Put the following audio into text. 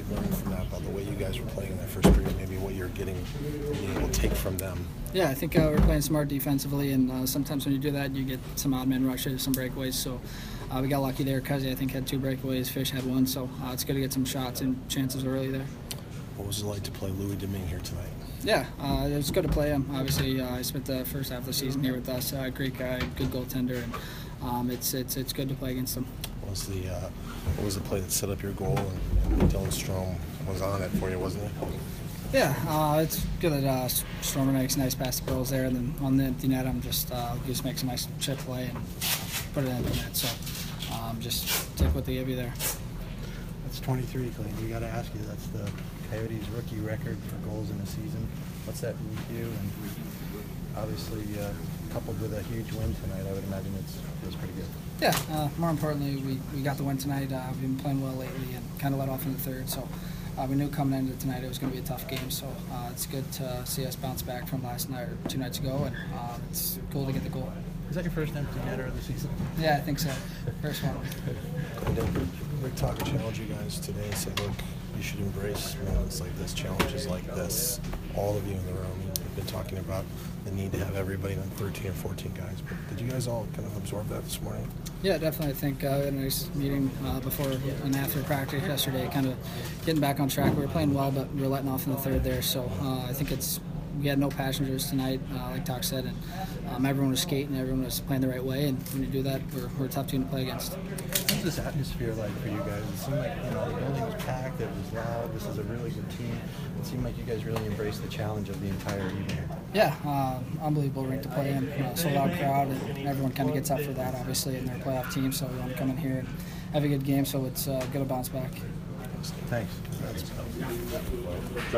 learned from that about the way you guys were playing in that first period, maybe what you're being able to take from them? Yeah, I think we're playing smart defensively, and sometimes when you do that, you get some odd man rushes, some breakaways. So we got lucky there. Cuzzy, I think, had 2 breakaways. Fish had 1. So it's good to get some shots and chances early there. What was it like to play Louis Domingue here tonight? Yeah, it was good to play him. Obviously, I spent the first half of the season here with us. Great guy, good goaltender, and it's good to play against him. What was the play that set up your goal? And Dylan Strome was on it for you, wasn't he? Yeah, it's good that Stromer makes a nice pass to Burrows there, and then on the empty net, I'm just makes a nice chip play and put it in the net. So just take what they give you there. That's 23, Clayton. You got to ask you. That's the Coyotes' rookie record for goals in a season. What's that mean to you? And obviously, coupled with a huge win tonight, I would imagine it feels pretty good. Yeah. More importantly, we got the win tonight. We've been playing well lately and kind of let off in the third. So we knew coming into tonight it was going to be a tough game. So it's good to see us bounce back from last night or 2 nights ago, and it's cool to get the goal. Is that your first empty netter of the season? Yeah, I think so. First one. Rick Tocchet challenged you guys today and said, look, you should embrace moments like this, challenges like this. All of you in the room, you've been talking about the need to have everybody on 13 or 14 guys. But did you guys all kind of absorb that this morning? Yeah, definitely. I think we had a nice meeting before and after practice yesterday, kind of getting back on track. We were playing well, but we were letting off in the third there. So I think we had no passengers tonight, like Doc said, and everyone was skating, everyone was playing the right way, and when you do that, we're a tough team to play against. What's this atmosphere like for you guys? It seemed like the building was packed, it was loud, this is a really good team. It seemed like you guys really embraced the challenge of the entire evening. Yeah, unbelievable rink to play in, sold out crowd, and everyone kind of gets up for that, obviously, and they're a playoff team, so we want to come in here and have a good game, so it's good to bounce back. Thanks.